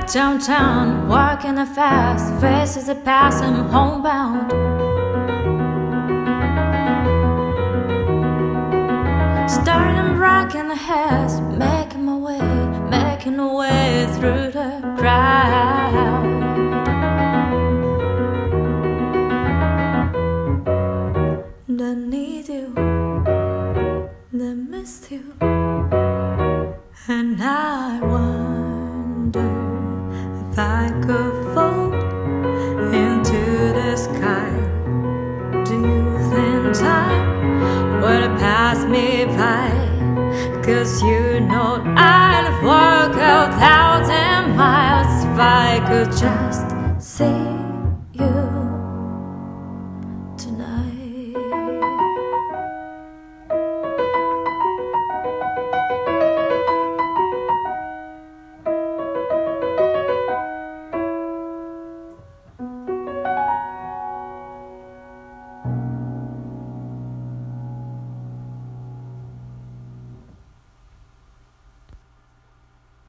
Downtown, walking fast, faces that pass, I'm homebound. Starting rocking the heads, making my way through the crowd.